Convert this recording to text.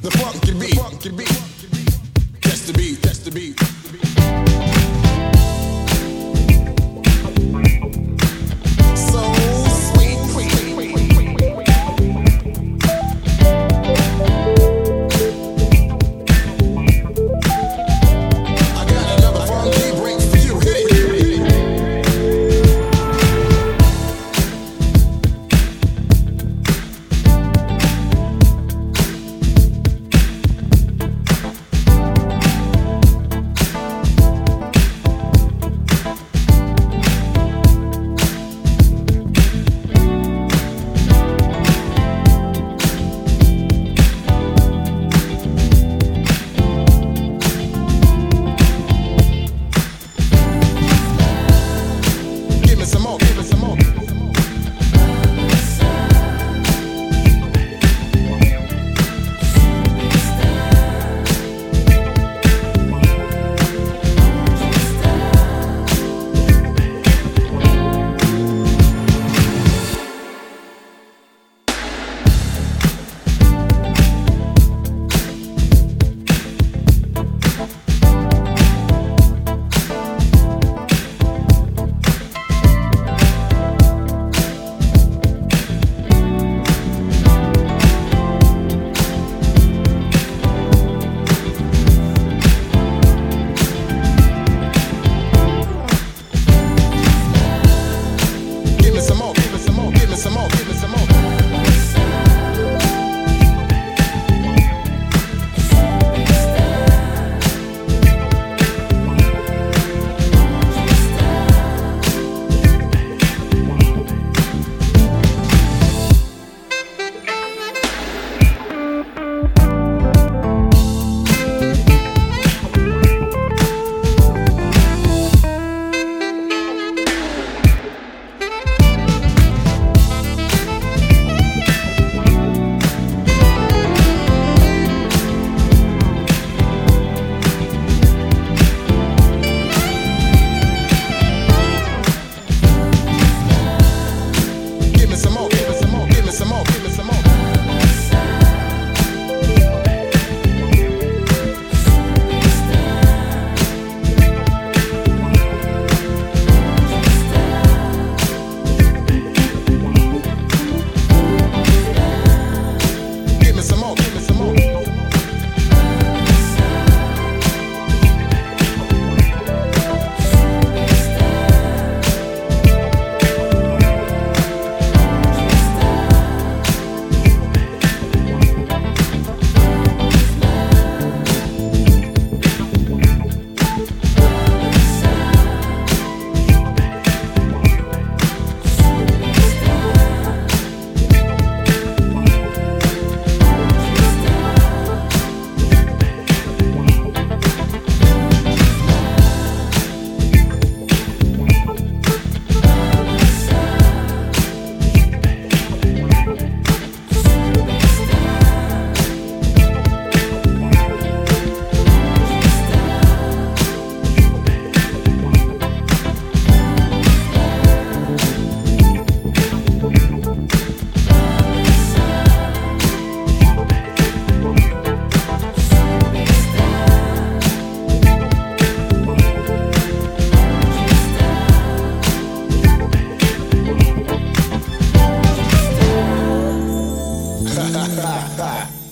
The funky beat, test the beat, test the beat. So sweet. I got another funky break for you. Hit it. Give me some more, give me some more. Give me some more, give me some more, give me some more, give me some more. Give me some more, give me some more, give me some more, give me some more. Give me some more, give me some more. Ha ha ha ha.